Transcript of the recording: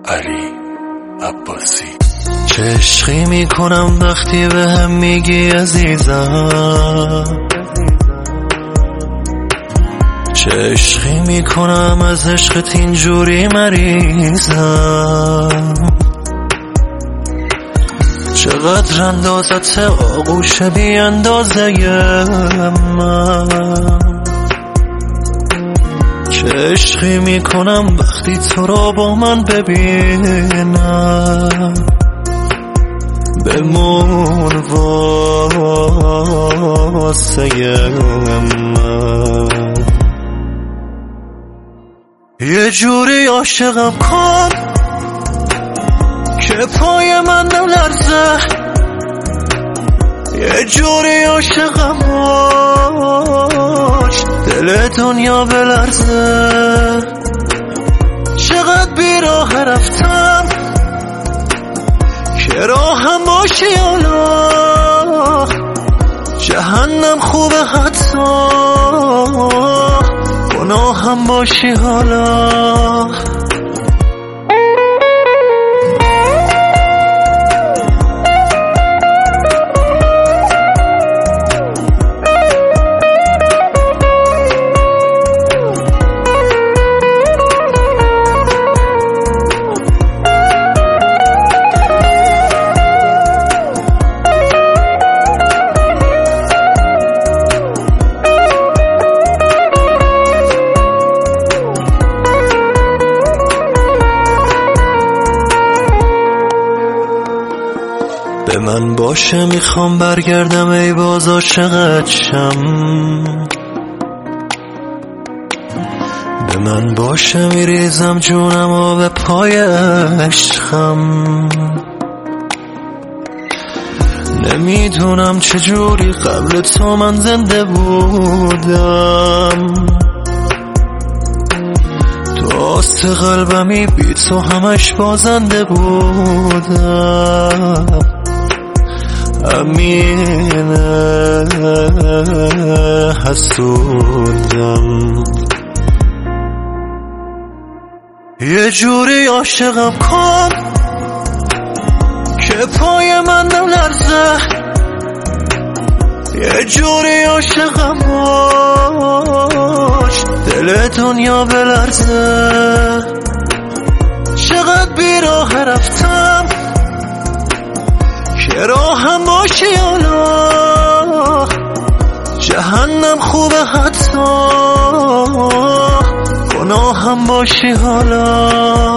علی عباسی. چه عشقی میکنم وقتی به هم میگی عزیزم، چه عشقی میکنم از عشقت اینجوری مریضم. چقدر اندازت آغوش بی اندازه من، چه عشقی میکنم وقتی تو را با من ببینم. بمون واسه من، یه جوری عاشقم کن که پای من نلرزه، یه جوری عاشقم باش دل دنیا بلرزه. چقدر بیراه رفتم که راهم باشی حالا، جهنم خوبه حتی گناهم باشی حالا. به من باشه میخوام برگردم ای باز عاشقت شم، به من باشه میریزم جونم و به پای عشقم. نمیدونم چجوری قبل تو من زنده بودم، تو آست قلبمی بی تو همش بازنده بودم. امینه حسودم، یه جوری عاشقم کن که پای من نلرزه، یه جوری عاشقم باش دل دنیا بلرزه. چقدر بیراه رفتم که راهم باشی حالا، جهنم خوبه حتی گناهم باشی حالا.